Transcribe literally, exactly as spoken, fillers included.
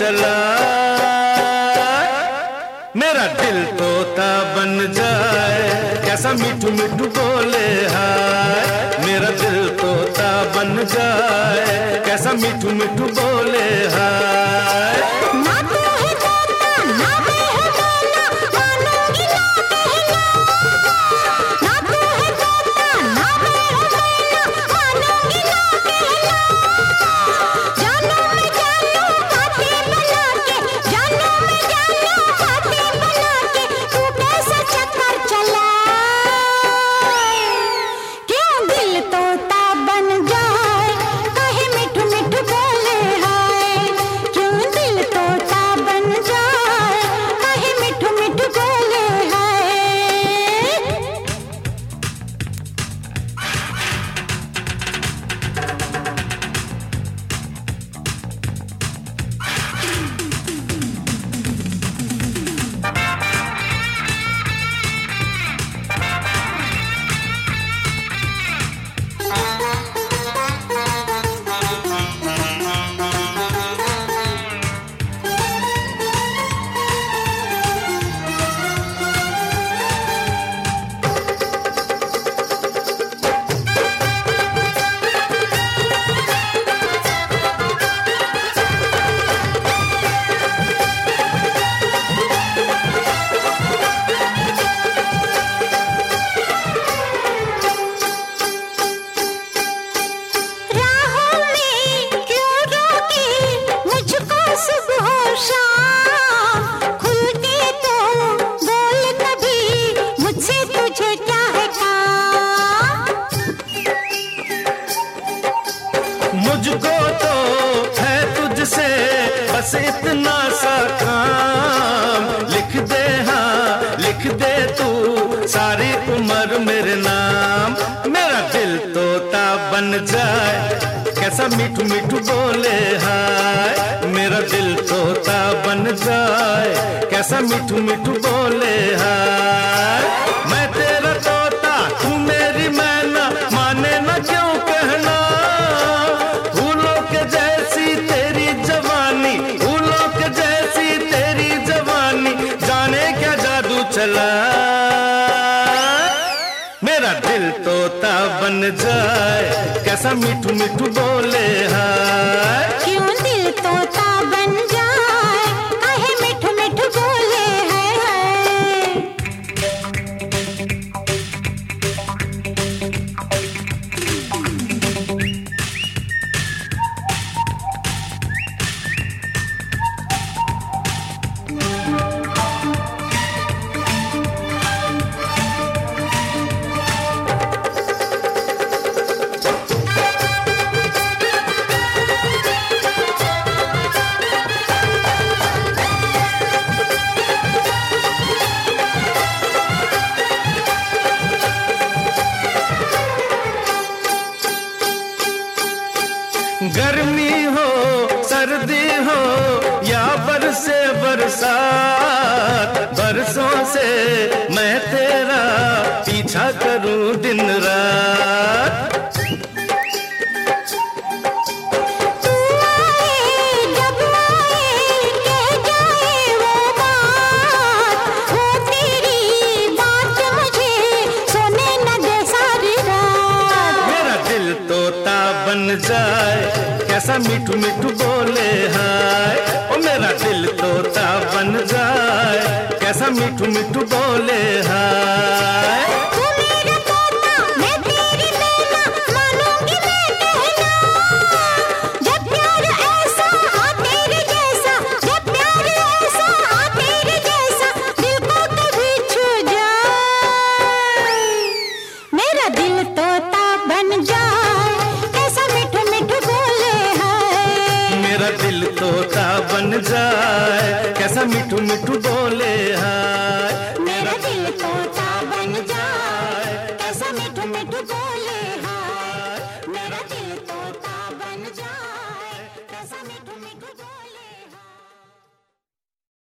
चला, मेरा दिल तोता बन जाए, कैसा मिठू मिठू बोले हाय। मेरा दिल तोता बन जाए, कैसा मिठू मिठू बोले हाय। ना तू है तोता ना मैं हूँ मैना, मानूंगी ना कहना। ना तू है तोता ना मैं हूँ मैना, मानूंगी ना कहना। जानो मैं जानो बातें बना के, जानो मैं जानो बातें बना के, तू कैसा चक्कर चला, क्यों दिल तोता बन जाए, कहे मिठू मिठू बोले हाय। क्यों दिल तोता बन जाए, कहे मिठू मिठू बोले हाय। राहों में क्यों रोके मुझको सुबह शाम, खुलते तो बोल कभी मुझसे तुझे क्या है काम। मुझको तो है तुझसे बस इतना सा काम, लिख दे हाँ लिख दे तू सारी उम्र मेरे नाम। मेरा दिल तोता बन जाए, कैसा मिठू मिठू बोले हाय। मेरा दिल तोता बन जाए, कैसा मिठू मिठू बोले हाय। मैं तेरा तोता तू मेरी मैना, माने ना क्यों कहना। फूलों के जैसी तेरी जवानी, फूलों के जैसी तेरी जवानी, जाने क्या जादू चला। मेरा दिल तोता बन जाए, कैसा मिठू मिठू बोले हाय। क्यों दिल तोता बन जाए, कहे मिठू मिठू बोले हाय हाय। गर्मी हो सर्दी हो या बरसे बरसात, बरसों से मैं तेरा पीछा करूं दिन रात। तू आए जब आए कह जाए वो बात, वो तेरी बात मुझे सोने न दे सारी रात। मेरा दिल तोता बन जाए, कैसा मिठू मिठू बोले हाय। ओ मेरा दिल तोता बन जाए, कैसा मिठू मिठू बोले हाय। तू मेरा तोता मैं तेरी मैना, मानूंगी मैं कहना। जब प्यार ऐसा आ तेरे जैसा, जब प्यार ऐसा आ तेरे जैसा, दिल को कभी छू जाए। मेरा दिल तोता बन जाए, कैसा मिठू मिठू बोले हाय। मेरा दिल तोता बन जाए, कैसा मिठू मिठू बोले हाय।